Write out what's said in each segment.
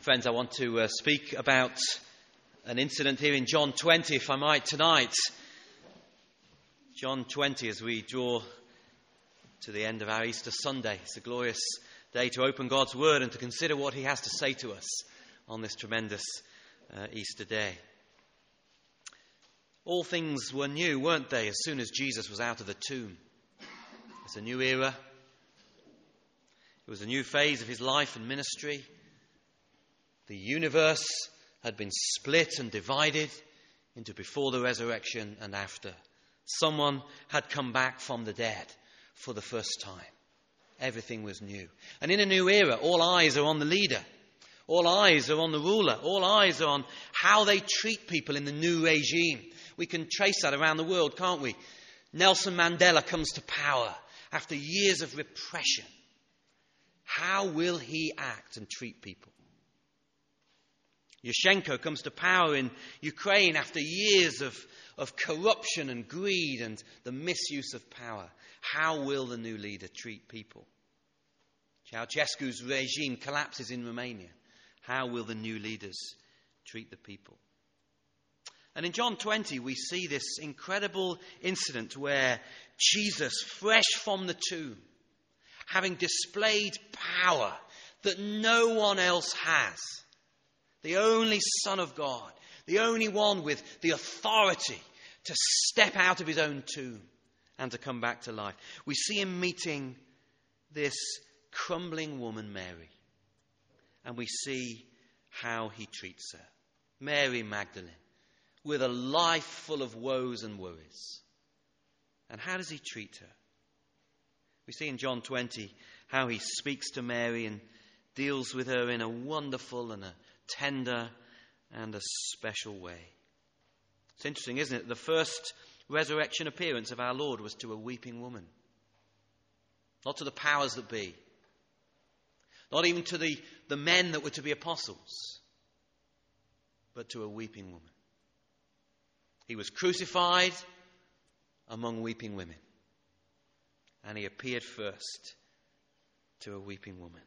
Friends, I want to speak about an incident here in John 20, if I might, tonight. John 20, as we draw to the end of our Easter Sunday. It's a glorious day to open God's Word and to consider what He has to say to us on this tremendous Easter day. All things were new, weren't they, as soon as Jesus was out of the tomb? It's a new era. It was a new phase of His life and ministry. The universe had been split and divided into before the resurrection and after. Someone had come back from the dead for the first time. Everything was new. And in a new era, all eyes are on the leader. All eyes are on the ruler. All eyes are on how they treat people in the new regime. We can trace that around the world, can't we? Nelson Mandela comes to power after years of repression. How will he act and treat people? Yushchenko comes to power in Ukraine after years of corruption and greed and the misuse of power. How will the new leader treat people? Ceausescu's regime collapses in Romania. How will the new leaders treat the people? And in John 20, we see this incredible incident where Jesus, fresh from the tomb, having displayed power that no one else has, the only Son of God, the only one with the authority to step out of his own tomb and to come back to life. We see him meeting this crumbling woman, Mary. And we see how he treats her. Mary Magdalene, with a life full of woes and worries. And how does he treat her? We see in John 20 how he speaks to Mary and deals with her in a wonderful and a tender and a special way. It's interesting, isn't it? The first resurrection appearance of our Lord was to a weeping woman. Not to the powers that be. Not even to the men that were to be apostles. But to a weeping woman. He was crucified among weeping women. And he appeared first to a weeping woman.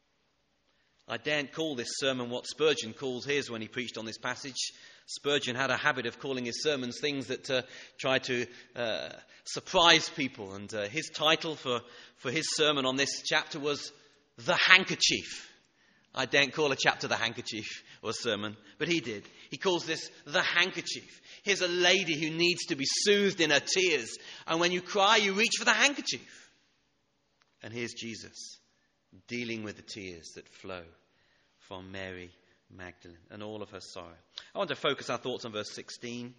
I daren't call this sermon what Spurgeon calls his when he preached on this passage. Spurgeon had a habit of calling his sermons things that try to surprise people. And his title for his sermon on this chapter was The Handkerchief. I daren't call a chapter The Handkerchief or a sermon, but he did. He calls this The Handkerchief. Here's a lady who needs to be soothed in her tears. And when you cry, you reach for the handkerchief. And here's Jesus dealing with the tears that flow from Mary Magdalene and all of her sorrow. I want to focus our thoughts on verse 16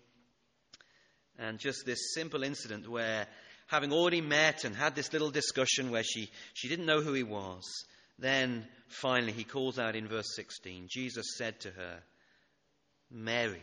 and just this simple incident where, having already met and had this little discussion where she didn't know who he was, then finally he calls out in verse 16, Jesus said to her, Mary.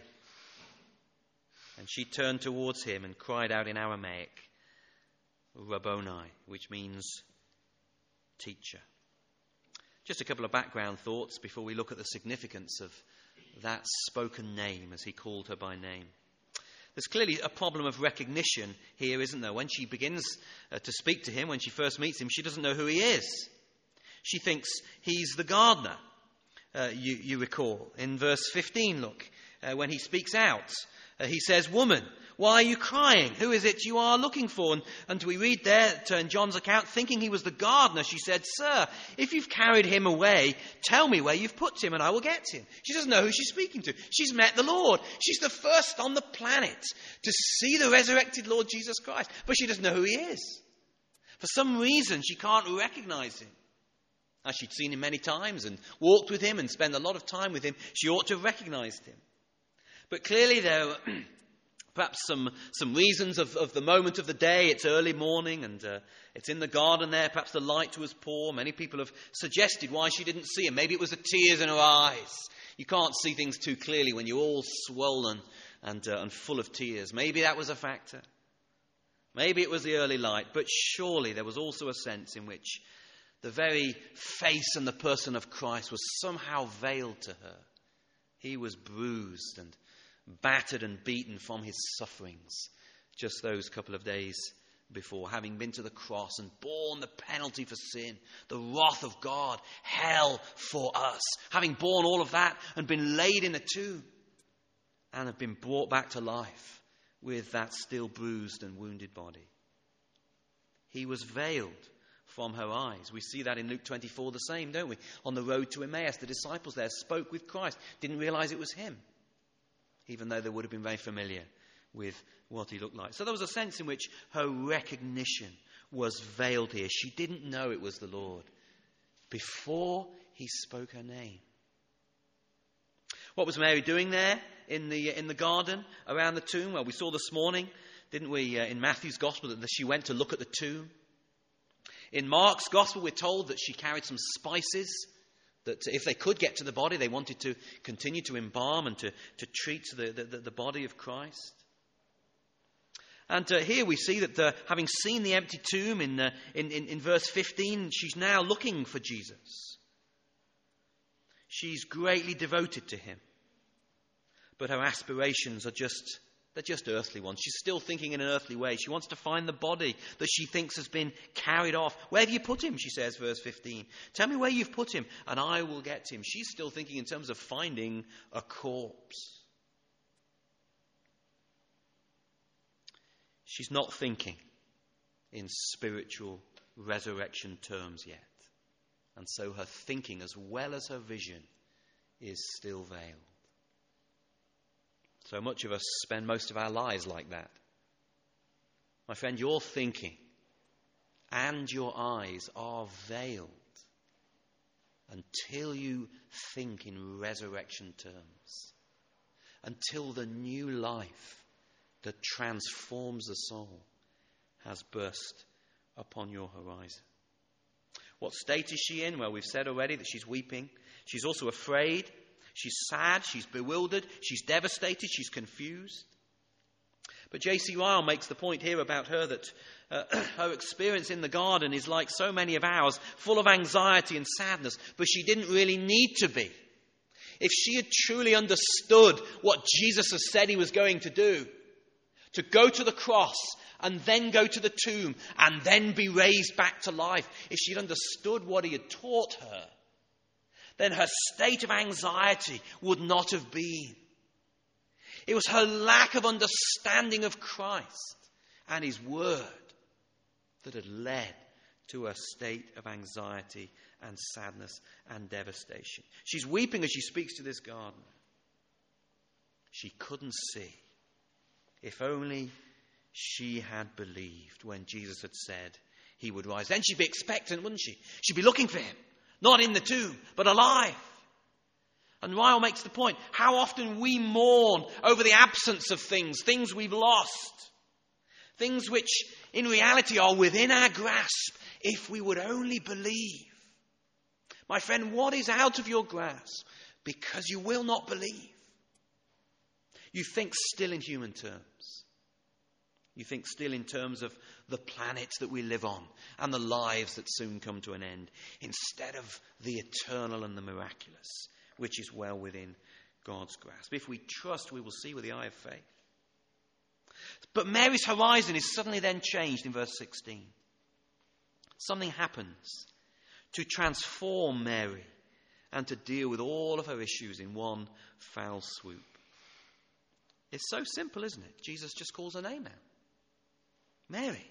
And she turned towards him and cried out in Aramaic, Rabboni, which means teacher. Just a couple of background thoughts before we look at the significance of that spoken name as he called her by name. There's clearly a problem of recognition here, isn't there? When she begins to speak to him, when she first meets him, she doesn't know who he is. She thinks he's the gardener, you recall. In verse 15, look, when he speaks out, he says, Woman, why are you crying? Who is it you are looking for? And we read there in John's account, thinking he was the gardener, she said, Sir, if you've carried him away, tell me where you've put him and I will get him. She doesn't know who she's speaking to. She's met the Lord. She's the first on the planet to see the resurrected Lord Jesus Christ. But she doesn't know who he is. For some reason, she can't recognize him. As she'd seen him many times and walked with him and spent a lot of time with him, she ought to have recognized him. But clearly there are perhaps some reasons of the moment of the day. It's early morning and it's in the garden there. Perhaps the light was poor. Many people have suggested why she didn't see him. Maybe it was the tears in her eyes. You can't see things too clearly when you're all swollen and full of tears. Maybe that was a factor. Maybe it was the early light. But surely there was also a sense in which the very face and the person of Christ was somehow veiled to her. He was bruised and battered and beaten from his sufferings just those couple of days before, having been to the cross and borne the penalty for sin, the wrath of God, hell for us, having borne all of that and been laid in a tomb and have been brought back to life with that still bruised and wounded body. He was veiled from her eyes. We see that in Luke 24 the same, don't we? On the road to Emmaus, the disciples there spoke with Christ, didn't realize it was him, even though they would have been very familiar with what he looked like. So there was a sense in which her recognition was veiled here. She didn't know it was the Lord before he spoke her name. What was Mary doing there in the garden around the tomb? Well, we saw this morning, didn't we, in Matthew's Gospel, that she went to look at the tomb. In Mark's Gospel, we're told that she carried some spices, that if they could get to the body, they wanted to continue to embalm and to treat the body of Christ. And here we see that having seen the empty tomb in verse 15, she's now looking for Jesus. She's greatly devoted to him. But her aspirations are just earthly ones. She's still thinking in an earthly way. She wants to find the body that she thinks has been carried off. Where have you put him, she says, verse 15. Tell me where you've put him, and I will get him. She's still thinking in terms of finding a corpse. She's not thinking in spiritual resurrection terms yet. And so her thinking, as well as her vision, is still veiled. So much of us spend most of our lives like that. My friend, your thinking and your eyes are veiled until you think in resurrection terms, until the new life that transforms the soul has burst upon your horizon. What state is she in? Well, we've said already that she's weeping. She's also afraid. She's sad. She's bewildered. She's devastated. She's confused. But J.C. Ryle makes the point here about her that her experience in the garden is like so many of ours, full of anxiety and sadness, but she didn't really need to be. If she had truly understood what Jesus has said he was going to do, to go to the cross and then go to the tomb and then be raised back to life, if she'd understood what he had taught her, then her state of anxiety would not have been. It was her lack of understanding of Christ and his word that had led to a state of anxiety and sadness and devastation. She's weeping as she speaks to this gardener. She couldn't see. If only she had believed when Jesus had said he would rise. Then she'd be expectant, wouldn't she? She'd be looking for him. Not in the tomb, but alive. And Ryle makes the point, how often we mourn over the absence of things we've lost. Things which in reality are within our grasp if we would only believe. My friend, what is out of your grasp? Because you will not believe. You think still in human terms. You think still in terms of the planet that we live on and the lives that soon come to an end, instead of the eternal and the miraculous, which is well within God's grasp. If we trust, we will see with the eye of faith. But Mary's horizon is suddenly then changed in verse 16. Something happens to transform Mary and to deal with all of her issues in one foul swoop. It's so simple, isn't it? Jesus just calls her name now. Mary.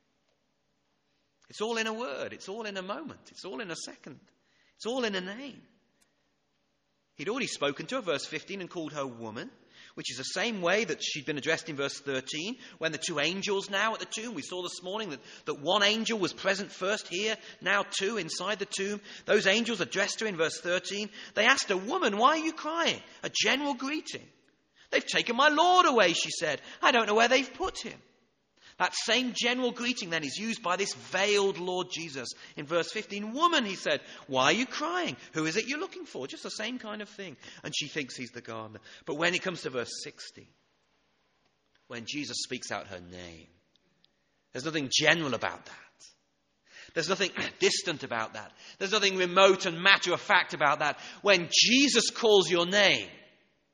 It's all in a word. It's all in a moment. It's all in a second. It's all in a name. He'd already spoken to her, verse 15, and called her woman, which is the same way that she'd been addressed in verse 13, when the two angels now at the tomb. We saw this morning that one angel was present first here, now two inside the tomb. Those angels addressed her in verse 13. They asked her, "Woman, why are you crying?" A general greeting. "They've taken my Lord away," she said. "I don't know where they've put him." That same general greeting then is used by this veiled Lord Jesus. In verse 15, "Woman," he said, "why are you crying? Who is it you're looking for?" Just the same kind of thing. And she thinks he's the gardener. But when it comes to verse 60, when Jesus speaks out her name, there's nothing general about that. There's nothing distant about that. There's nothing remote and matter-of-fact about that. When Jesus calls your name,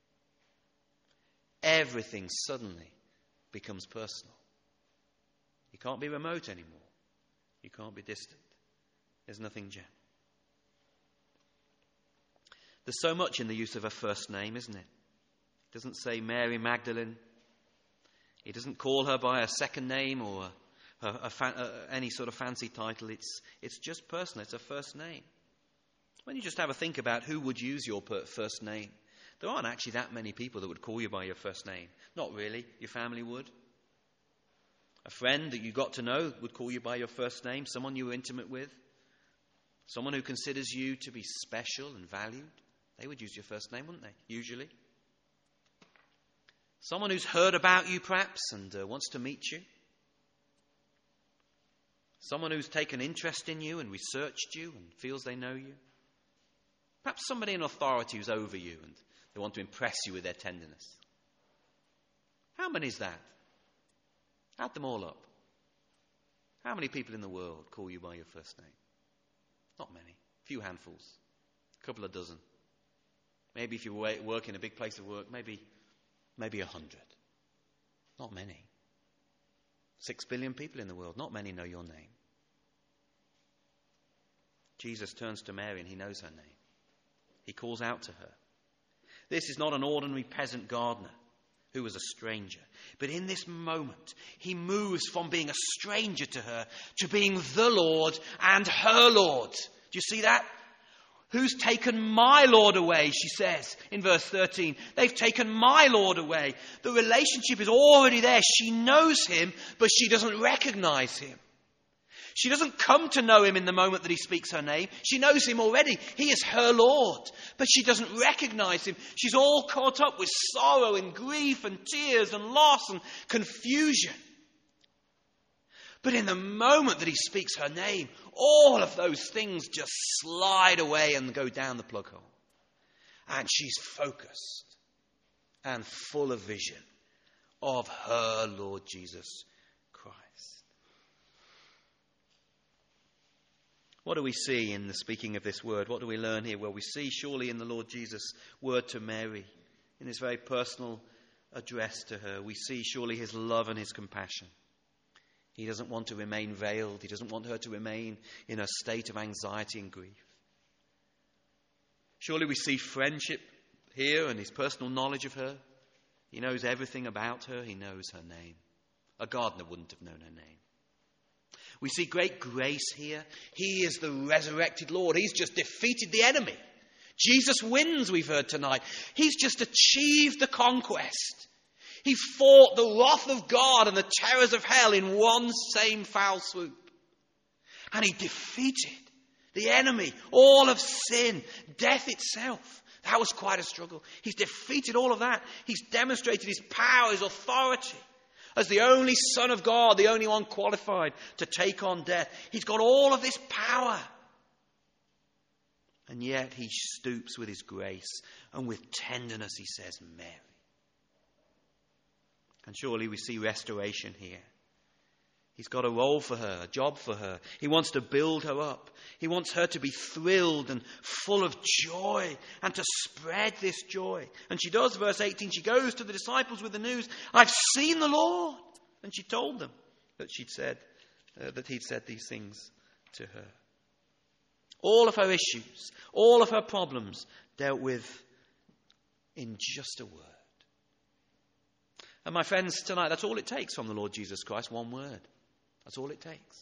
everything suddenly becomes personal. You can't be remote anymore. You can't be distant. There's nothing general. There's so much in the use of her first name, isn't it? It doesn't say Mary Magdalene. He doesn't call her by a second name or any sort of fancy title. It's just personal. It's her first name. When you just have a think about who would use your first name, there aren't actually that many people that would call you by your first name. Not really. Your family would. A friend that you got to know would call you by your first name. Someone you were intimate with. Someone who considers you to be special and valued. They would use your first name, wouldn't they? Usually. Someone who's heard about you perhaps and wants to meet you. Someone who's taken interest in you and researched you and feels they know you. Perhaps somebody in authority who's over you and they want to impress you with their tenderness. How many is that? Add them all up. How many people in the world call you by your first name? Not many. A few handfuls. A couple of dozen. Maybe if you work in a big place of work, maybe 100. Not many. 6 billion people in the world. Not many know your name. Jesus turns to Mary and he knows her name. He calls out to her. This is not an ordinary peasant gardener who was a stranger. But in this moment, he moves from being a stranger to her to being the Lord and her Lord. Do you see that? Who's taken my Lord away, she says in verse 13. They've taken my Lord away. The relationship is already there. She knows him, but she doesn't recognize him. She doesn't come to know him in the moment that he speaks her name. She knows him already. He is her Lord. But she doesn't recognize him. She's all caught up with sorrow and grief and tears and loss and confusion. But in the moment that he speaks her name, all of those things just slide away and go down the plug hole. And she's focused and full of vision of her Lord Jesus Christ. What do we see in the speaking of this word? What do we learn here? Well, we see surely in the Lord Jesus' word to Mary, in his very personal address to her, we see surely his love and his compassion. He doesn't want to remain veiled. He doesn't want her to remain in a state of anxiety and grief. Surely we see friendship here and his personal knowledge of her. He knows everything about her. He knows her name. A gardener wouldn't have known her name. We see great grace here. He is the resurrected Lord. He's just defeated the enemy. Jesus wins, we've heard tonight. He's just achieved the conquest. He fought the wrath of God and the terrors of hell in one same foul swoop. And he defeated the enemy, all of sin, death itself. That was quite a struggle. He's defeated all of that. He's demonstrated his power, his authority as the only Son of God, the only one qualified to take on death. He's got all of this power. And yet he stoops with his grace and with tenderness he says, Mary. And surely we see restoration here. He's got a role for her, a job for her. He wants to build her up. He wants her to be thrilled and full of joy and to spread this joy. And she does, verse 18, she goes to the disciples with the news, I've seen the Lord. And she told them that he'd said these things to her. All of her issues, all of her problems dealt with in just a word. And my friends, tonight, that's all it takes from the Lord Jesus Christ, one word. That's all it takes.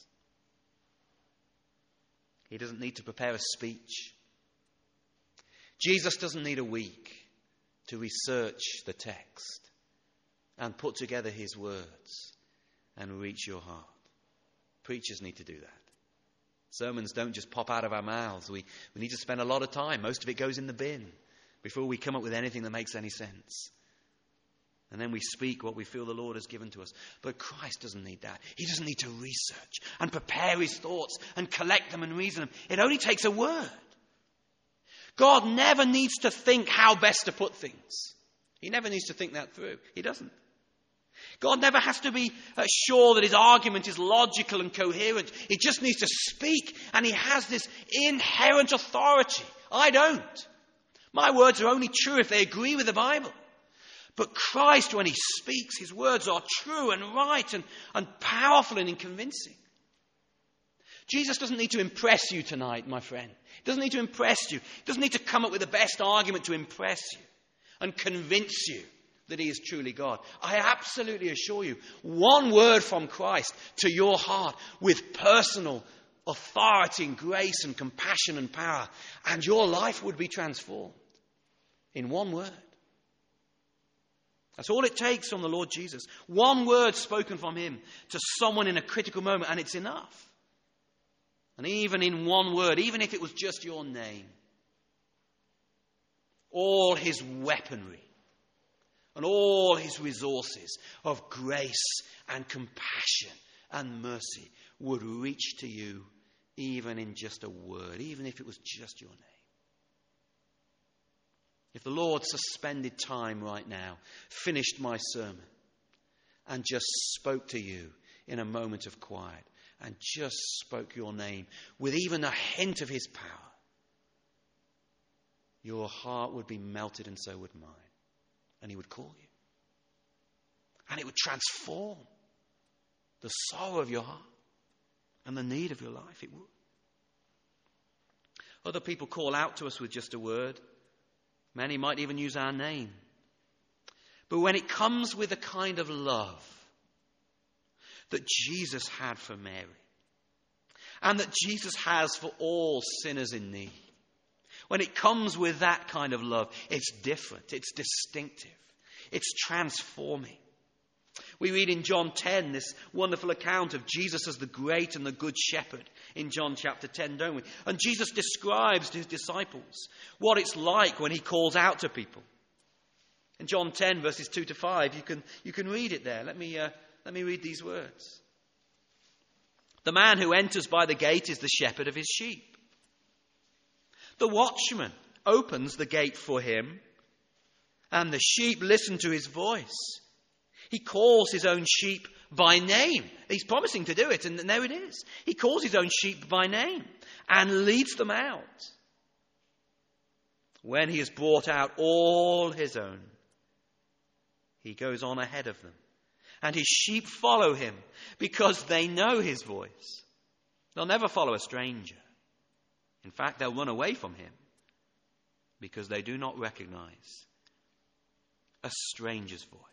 He doesn't need to prepare a speech. Jesus doesn't need a week to research the text and put together his words and reach your heart. Preachers need to do that. Sermons don't just pop out of our mouths. We need to spend a lot of time. Most of it goes in the bin before we come up with anything that makes any sense. And then we speak what we feel the Lord has given to us. But Christ doesn't need that. He doesn't need to research and prepare his thoughts and collect them and reason them. It only takes a word. God never needs to think how best to put things. He never needs to think that through. He doesn't. God never has to be sure that his argument is logical and coherent. He just needs to speak, and he has this inherent authority. I don't. My words are only true if they agree with the Bible. But Christ, when he speaks, his words are true and right and powerful and convincing. Jesus doesn't need to impress you tonight, my friend. He doesn't need to impress you. He doesn't need to come up with the best argument to impress you and convince you that he is truly God. I absolutely assure you, one word from Christ to your heart with personal authority and grace and compassion and power, and your life would be transformed in one word. That's all it takes from the Lord Jesus. One word spoken from him to someone in a critical moment, and it's enough. And even in one word, even if it was just your name, all his weaponry and all his resources of grace and compassion and mercy would reach to you even in just a word, even if it was just your name. If the Lord suspended time right now, finished my sermon, and just spoke to you in a moment of quiet, and just spoke your name with even a hint of his power, your heart would be melted, and so would mine. And he would call you. And it would transform the sorrow of your heart and the need of your life. It would. Other people call out to us with just a word. Many might even use our name. But when it comes with a kind of love that Jesus had for Mary, and that Jesus has for all sinners in need, when it comes with that kind of love, it's different, it's distinctive, it's transforming. We read in John 10 this wonderful account of Jesus as the great and the good shepherd in John chapter 10, don't we? And Jesus describes to his disciples what it's like when he calls out to people. In John 10 verses 2 to 5, you can read it there. Let me read these words. The man who enters by the gate is the shepherd of his sheep. The watchman opens the gate for him, and the sheep listen to his voice. He calls his own sheep by name. He's promising to do it, and there it is. He calls his own sheep by name and leads them out. When he has brought out all his own, he goes on ahead of them. And his sheep follow him because they know his voice. They'll never follow a stranger. In fact, they'll run away from him because they do not recognize a stranger's voice.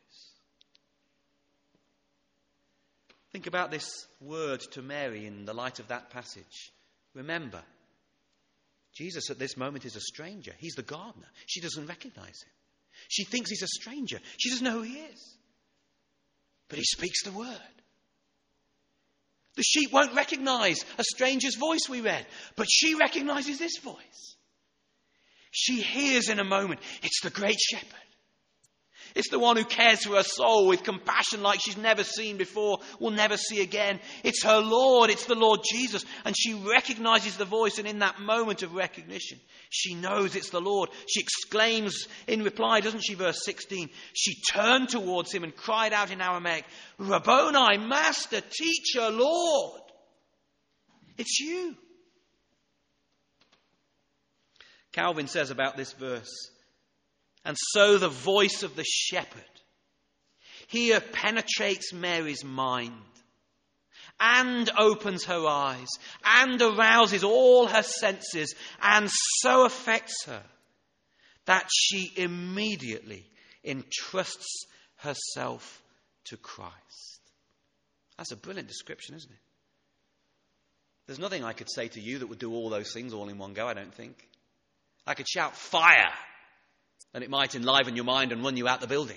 Think about this word to Mary in the light of that passage. Remember, Jesus at this moment is a stranger. He's the gardener. She doesn't recognize him. She thinks he's a stranger. She doesn't know who he is. But he speaks the word. The sheep won't recognize a stranger's voice, we read, but she recognizes this voice. She hears in a moment, it's the great shepherd. It's the one who cares for her soul with compassion like she's never seen before, will never see again. It's her Lord, it's the Lord Jesus. And she recognizes the voice, and in that moment of recognition, she knows it's the Lord. She exclaims in reply, doesn't she, verse 16? She turned towards him and cried out in Aramaic, Rabboni, Master, Teacher, Lord. It's you. Calvin says about this verse, and so the voice of the shepherd here penetrates Mary's mind and opens her eyes and arouses all her senses and so affects her that she immediately entrusts herself to Christ. That's a brilliant description, isn't it? There's nothing I could say to you that would do all those things all in one go, I don't think. I could shout fire, and it might enliven your mind and run you out the building.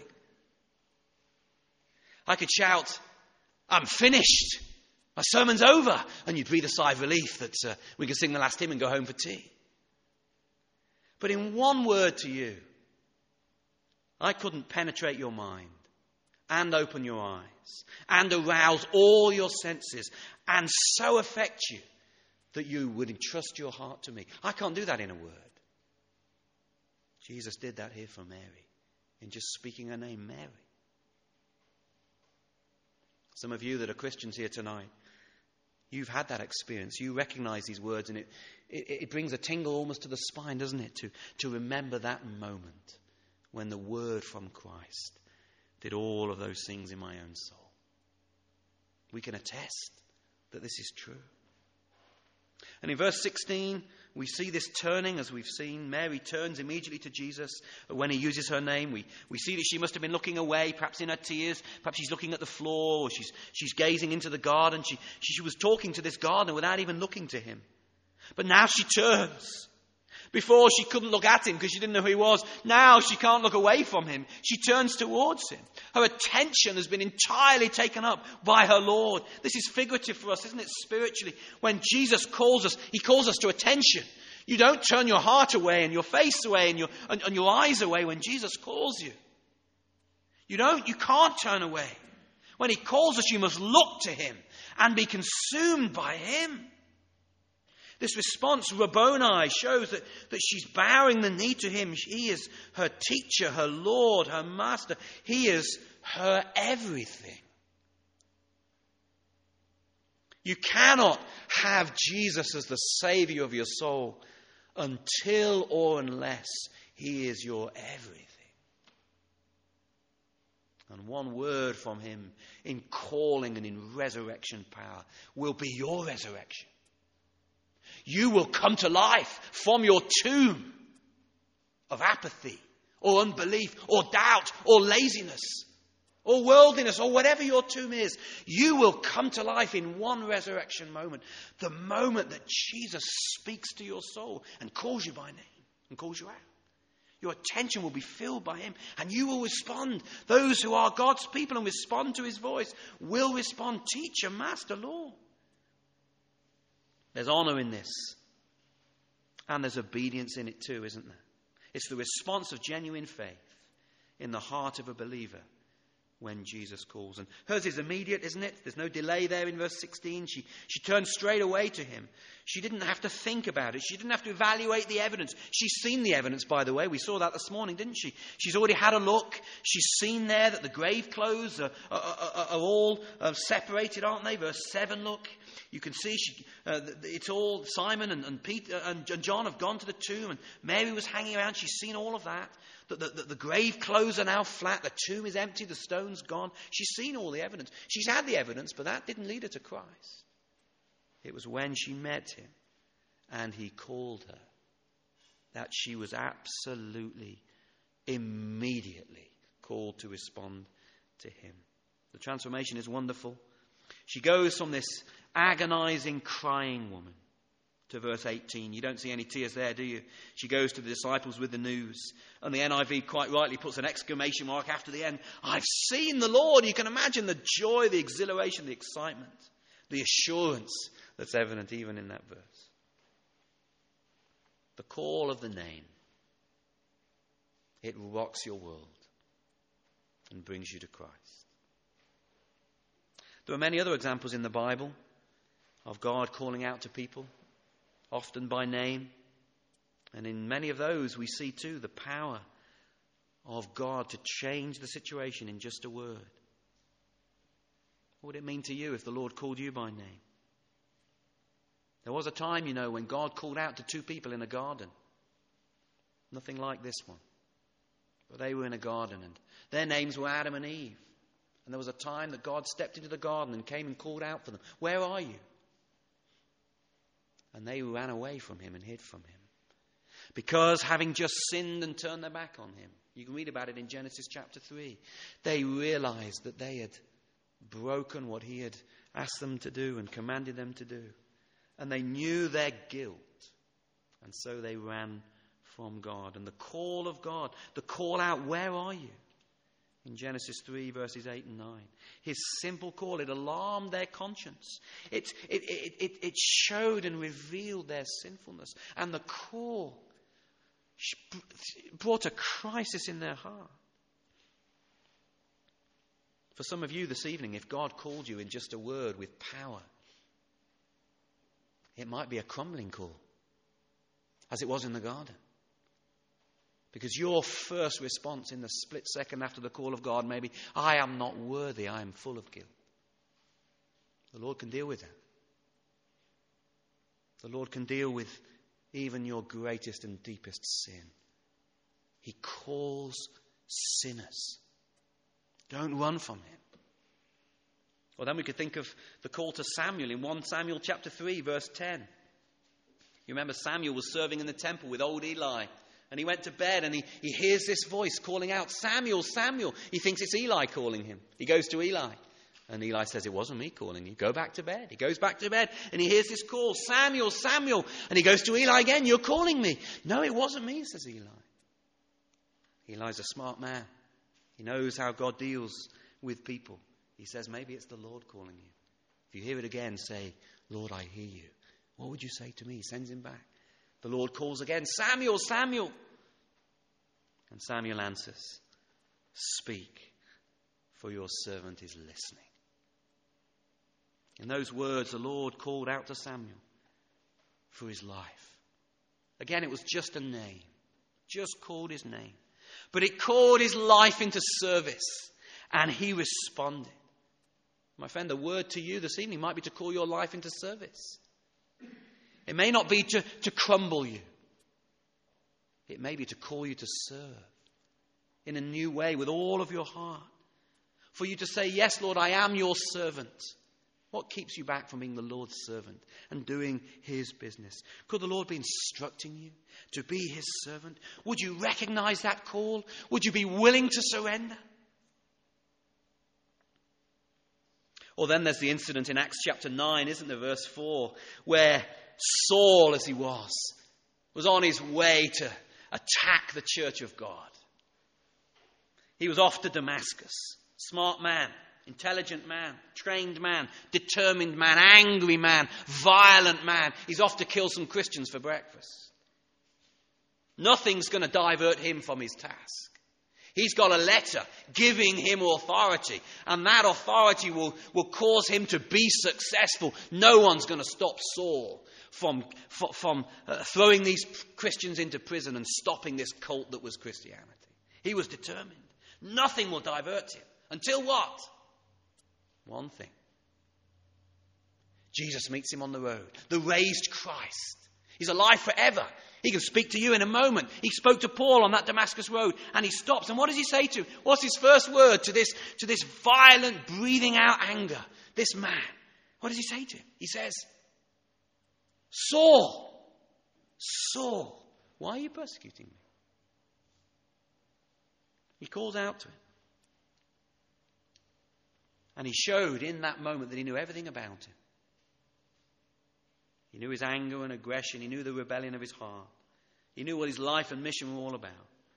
I could shout, I'm finished. My sermon's over. And you'd breathe a sigh of relief that we could sing the last hymn and go home for tea. But in one word to you, I couldn't penetrate your mind and open your eyes and arouse all your senses and so affect you that you would entrust your heart to me. I can't do that in a word. Jesus did that here for Mary in just speaking her name, Mary. Some of you that are Christians here tonight, you've had that experience. You recognize these words, and it brings a tingle almost to the spine, doesn't it? To remember that moment when the word from Christ did all of those things in my own soul. We can attest that this is true. And in verse 16, we see this turning, as we've seen. Mary turns immediately to Jesus when he uses her name. We see that she must have been looking away, perhaps in her tears. Perhaps she's looking at the floor, or she's gazing into the garden. She was talking to this gardener without even looking to him. But now she turns. Before, she couldn't look at him because she didn't know who he was. Now she can't look away from him. She turns towards him. Her attention has been entirely taken up by her Lord. This is figurative for us, isn't it, spiritually? When Jesus calls us, he calls us to attention. You don't turn your heart away and your face away and your eyes away when Jesus calls you. You can't turn away. When he calls us, you must look to him and be consumed by him. This response, Rabboni, shows that she's bowing the knee to him. He is her teacher, her Lord, her master. He is her everything. You cannot have Jesus as the Savior of your soul until or unless he is your everything. And one word from him in calling and in resurrection power will be your resurrection. You will come to life from your tomb of apathy or unbelief or doubt or laziness or worldliness or whatever your tomb is. You will come to life in one resurrection moment. The moment that Jesus speaks to your soul and calls you by name and calls you out. Your attention will be filled by him and you will respond. Those who are God's people and respond to his voice will respond. Teacher, Master, Lord. There's honor in this. And there's obedience in it too, isn't there? It's the response of genuine faith in the heart of a believer when Jesus calls. And hers is immediate, isn't it? There's no delay there in verse 16. She turned straight away to him. She didn't have to think about it. She didn't have to evaluate the evidence. She's seen the evidence, by the way. We saw that this morning, didn't she? She's already had a look. She's seen there that the grave clothes are all separated, aren't they? Verse 7, look. You can see it's all Simon and Peter and John have gone to the tomb and Mary was hanging around. She's seen all of that. The grave clothes are now flat. The tomb is empty. The stone's gone. She's seen all the evidence. She's had the evidence, but that didn't lead her to Christ. It was when she met him and he called her that she was absolutely, immediately called to respond to him. The transformation is wonderful. She goes from this agonizing, crying woman to verse 18. You don't see any tears there, do you? She goes to the disciples with the news. And the NIV quite rightly puts an exclamation mark after the end. I've seen the Lord. You can imagine the joy, the exhilaration, the excitement, the assurance that's evident even in that verse. The call of the name. It rocks your world and brings you to Christ. There are many other examples in the Bible of God calling out to people, often by name. And in many of those we see too the power of God to change the situation in just a word. What would it mean to you if the Lord called you by name? There was a time, when God called out to two people in a garden. Nothing like this one. But they were in a garden and their names were Adam and Eve. And there was a time that God stepped into the garden and came and called out for them. Where are you? And they ran away from him and hid from him. Because having just sinned and turned their back on him, you can read about it in Genesis chapter 3, they realized that they had broken what he had asked them to do and commanded them to do. And they knew their guilt. And so they ran from God. And the call of God, the call out, where are you? In Genesis 3, verses 8 and 9. His simple call, it alarmed their conscience. It showed and revealed their sinfulness. And the call brought a crisis in their heart. For some of you this evening, if God called you in just a word with power, it might be a crumbling call, as it was in the garden. Because your first response in the split second after the call of God may be, I am not worthy, I am full of guilt. The Lord can deal with that. The Lord can deal with even your greatest and deepest sin. He calls sinners. Don't run from him. Or then we could think of the call to Samuel in 1 Samuel chapter 3, verse 10. You remember Samuel was serving in the temple with old Eli. And he went to bed and he hears this voice calling out, Samuel, Samuel. He thinks it's Eli calling him. He goes to Eli. And Eli says, it wasn't me calling you. Go back to bed. He goes back to bed and he hears this call, Samuel, Samuel. And he goes to Eli again, you're calling me. No, it wasn't me, says Eli. Eli's a smart man. He knows how God deals with people. He says, maybe it's the Lord calling you. If you hear it again, say, Lord, I hear you. What would you say to me? He sends him back. The Lord calls again, Samuel, Samuel. And Samuel answers, speak, for your servant is listening. In those words, the Lord called out to Samuel for his life. Again, it was just a name. Just called his name. But it called his life into service. And he responded. My friend, the word to you this evening might be to call your life into service. It may not be to crumble you. It may be to call you to serve in a new way with all of your heart. For you to say, yes, Lord, I am your servant. What keeps you back from being the Lord's servant and doing his business? Could the Lord be instructing you to be his servant? Would you recognize that call? Would you be willing to surrender? Or then there's the incident in Acts chapter 9, isn't there, verse 4, where Saul, as he was on his way to attack the church of God. He was off to Damascus. Smart man, intelligent man, trained man, determined man, angry man, violent man. He's off to kill some Christians for breakfast. Nothing's going to divert him from his task. He's got a letter giving him authority, and that authority will cause him to be successful. No one's going to stop Saul from throwing these Christians into prison and stopping this cult that was Christianity. He was determined. Nothing will divert him. Until what? One thing. Jesus meets him on the road. The raised Christ. He's alive forever. He can speak to you in a moment. He spoke to Paul on that Damascus road, and he stops. And what does he say to him? What's his first word to this violent, breathing out anger? This man. What does he say to him? He says, Saul, Saul, why are you persecuting me? He calls out to him. And he showed in that moment that he knew everything about him. He knew his anger and aggression. He knew the rebellion of his heart. He knew what his life and mission were all about.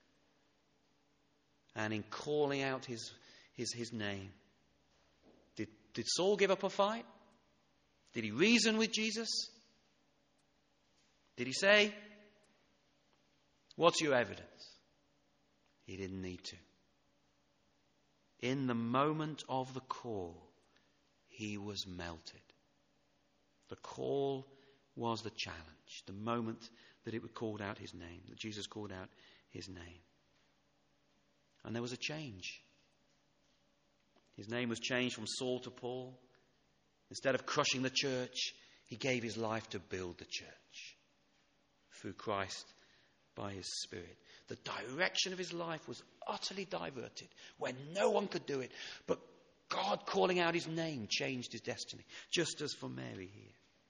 And in calling out his name, did Saul give up a fight? Did he reason with Jesus? Did he say, what's your evidence? He didn't need to. In the moment of the call, he was melted. The call was the challenge. The moment that it called out his name, that Jesus called out his name. And there was a change. His name was changed from Saul to Paul. Instead of crushing the church, he gave his life to build the church through Christ by his Spirit. The direction of his life was utterly diverted when no one could do it. But God calling out his name changed his destiny, just as for Mary here.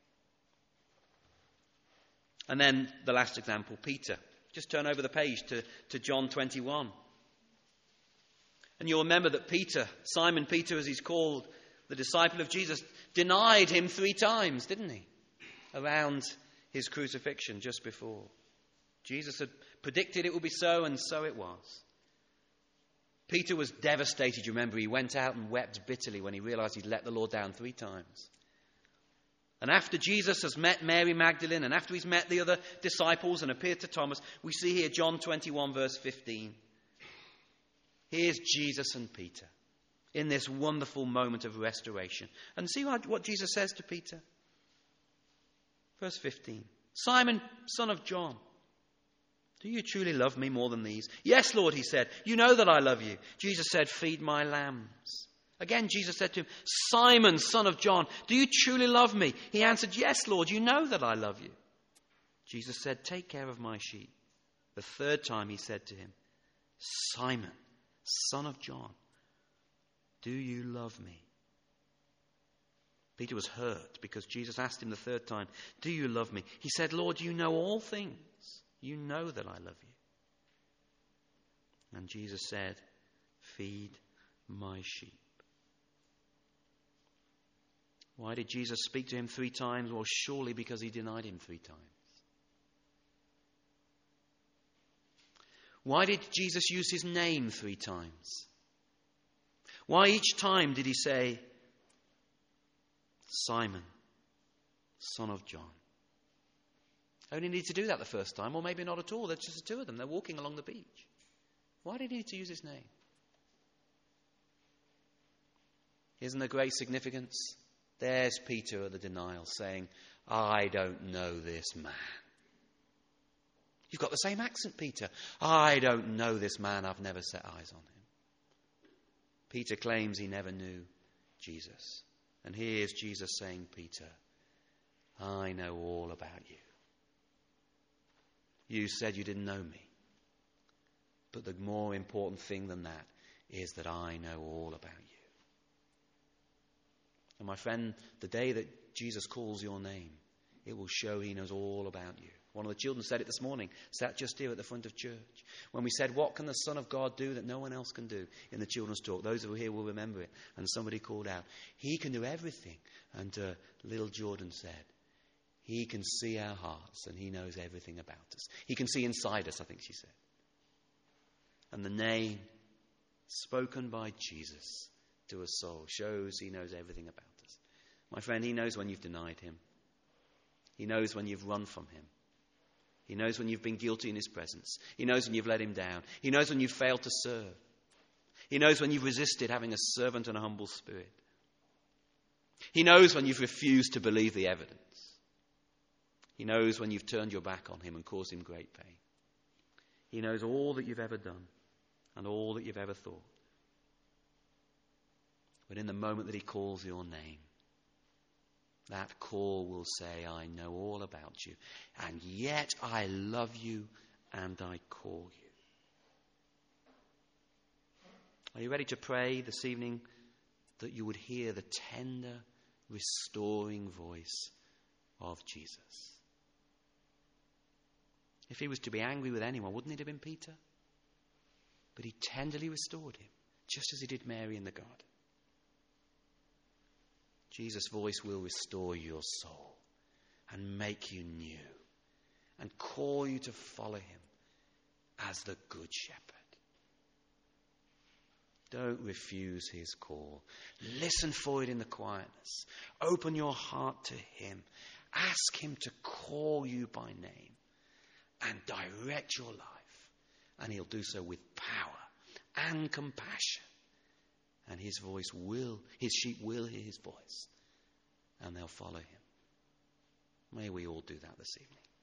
And then the last example, Peter. Just turn over the page to John 21. And you'll remember that Peter, Simon Peter as he's called, the disciple of Jesus, denied him 3 times, didn't he? Around his crucifixion just before. Jesus had predicted it would be so, and so it was. Peter was devastated, you remember. He went out and wept bitterly when he realized he'd let the Lord down 3 times. And after Jesus has met Mary Magdalene, and after he's met the other disciples and appeared to Thomas, we see here John 21 verse 15. Here's Jesus and Peter in this wonderful moment of restoration. And see what Jesus says to Peter. Verse 15. Simon, son of John, do you truly love me more than these? Yes, Lord, he said. You know that I love you. Jesus said, feed my lambs. Again, Jesus said to him, Simon, son of John, do you truly love me? He answered, yes, Lord, you know that I love you. Jesus said, take care of my sheep. The 3rd time he said to him, Simon, son of John, do you love me? Peter was hurt because Jesus asked him the third time, do you love me? He said, Lord, you know all things. You know that I love you. And Jesus said, feed my sheep. Why did Jesus speak to him 3 times? Well, surely because he denied him 3 times. Why did Jesus use his name 3 times? Why each time did he say, Simon, son of John? Only need to do that the first time, or maybe not at all. There's just the 2 of them. They're walking along the beach. Why did he need to use his name? Isn't there great significance? There's Peter at the denial saying, I don't know this man. You've got the same accent, Peter. I don't know this man. I've never set eyes on him. Peter claims he never knew Jesus. And here's Jesus saying, Peter, I know all about you. You said you didn't know me. But the more important thing than that is that I know all about you. And my friend, the day that Jesus calls your name, it will show he knows all about you. One of the children said it this morning, sat just here at the front of church. When we said, what can the Son of God do that no one else can do in the children's talk? Those who are here will remember it. And somebody called out, he can do everything. And little Jordan said, he can see our hearts and he knows everything about us. He can see inside us, I think she said. And the name spoken by Jesus to a soul shows he knows everything about us. My friend, he knows when you've denied him. He knows when you've run from him. He knows when you've been guilty in his presence. He knows when you've let him down. He knows when you've failed to serve. He knows when you've resisted having a servant and a humble spirit. He knows when you've refused to believe the evidence. He knows when you've turned your back on him and caused him great pain. He knows all that you've ever done and all that you've ever thought. But in the moment that he calls your name, that call will say, I know all about you, and yet I love you and I call you. Are you ready to pray this evening that you would hear the tender, restoring voice of Jesus? If he was to be angry with anyone, wouldn't it have been Peter? But he tenderly restored him, just as he did Mary in the garden. Jesus' voice will restore your soul and make you new and call you to follow him as the good shepherd. Don't refuse his call. Listen for it in the quietness. Open your heart to him. Ask him to call you by name and direct your life. And he'll do so with power and compassion. And his sheep will hear his voice. And they'll follow him. May we all do that this evening.